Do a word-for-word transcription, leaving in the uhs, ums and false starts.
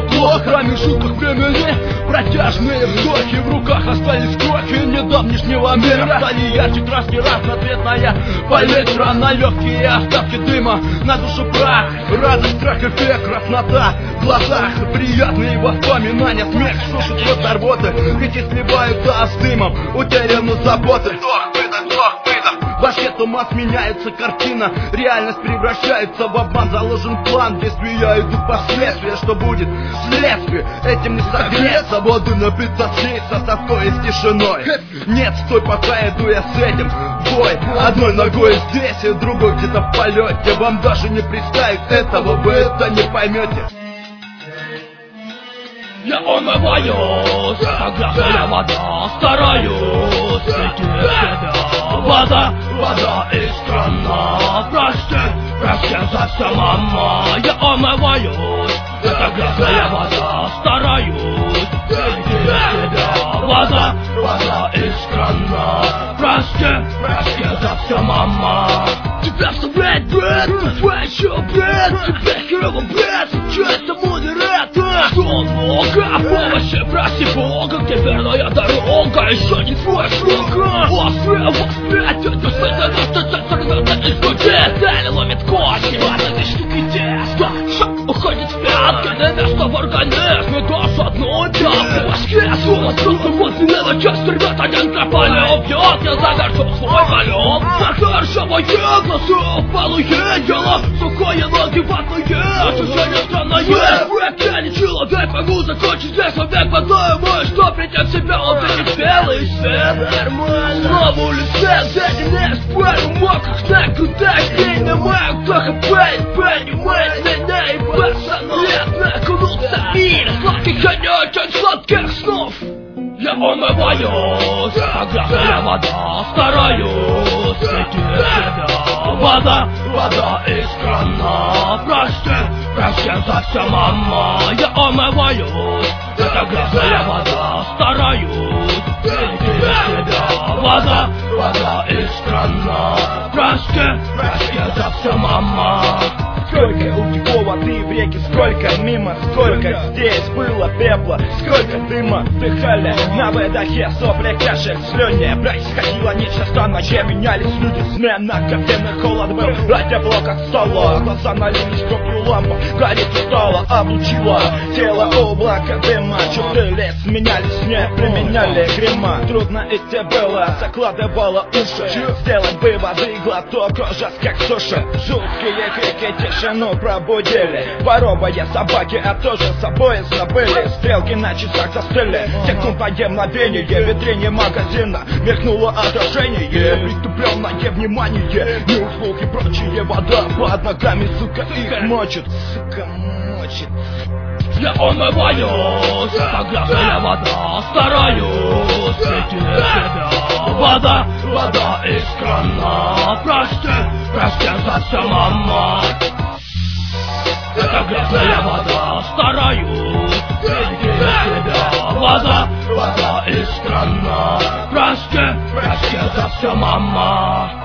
плохо. В промежутках времени протяжные вздохи, в руках остались крохи недавнешнего мира. Стали ярче краски, разноцветная палитра, на легкие остатки дыма, на душу прах, радость, страх, эффект, краснота в глазах, приятные воспоминания, смех сушит от работы, эти сливаются с дымом, утеряны заботы. Вдох, выдох, вдох, выдох. В башке туман, сменяется картина, реальность превращается в обман, заложен план, действия идут последствия, что будет следствие, этим не согреться, воды напиться слиться с тоской и с тишиной. Нет, стой, пока иду я с этим в бой, одной ногой здесь и другой где-то в полете, вам даже не представить этого, вы это не поймете. Я умываюсь, как грязная вода, стараюсь прийти в себя. Вода, вода из крана, прости, прости за все, мама. Я умываюсь, это грязная вода, стараюсь прийти в себя. Вода, вода из крана, прости, прости за все, мама. Тебя вставляет бред, твой еще бред, тебе херово бред, часто модератор. Что много помощи, прости Бога, где верная дорога, еще не твой срок. Острый воспять, это света, это изгудет, далее ломит кости, вот этой штуки теста. Шаг уходит в пятки, на место в организме, даже одно дело. Башке сумас, просто после левой части, ребят, один капали убьет, я завершу свой полет. Закрывающего егла, все упалое дело, сухое ноги ватные, ощущение странное. Я не человек, могу закончить здесь век в одной мой, что прийти в себя, он видит белый свет. Нормально, снова улетел, где не спорю, мокрых на крутых, день на мою, кто хапает, понимает меня и пацану. Лет накунулся мир, сладких и не очень сладких снов. Я умываюсь, как грязная вода, стараюсь прийти в себя. Вода, вода из крана, прости, прости за все, мама. Я умываюсь, это грязная вода, стараюсь прийти в себя. Вода, вода из крана, прости, прости за все, мама. Сколько утекло воды в реке, сколько мимо, сколько здесь было пепла, сколько дыма вдыхали на выдохе, сопли, кашель, слюни. Происходило нечто странное, менялись люди, смена, кофейный холод был, а тепло как стало. Глаза налились кровью, лампа горит устала, облучила тело облако дыма. Чужие лет сменялись, не применяли грима. Трудно идти было, закладывало уши, сделать выводы, глоток, ужас как суши. Жуткие крики, тишину пробудили, воровая собаки, а тоже собой забыли. Стрелки на часах застыли, секундное мгновение, в витрине магазина мелькнуло отражение, притупленное внимание, неуслуги и прочие, вода под ногами, сука, их мочит, сука, мочит. Я умываюсь, как грязная вода, стараюсь прийти в себя. Вода, вода из крана, прости, прости за все, мама. Это грязная вода, стараюсь прийти в себя. Вода, вода из крана, прости, прости за все, мама.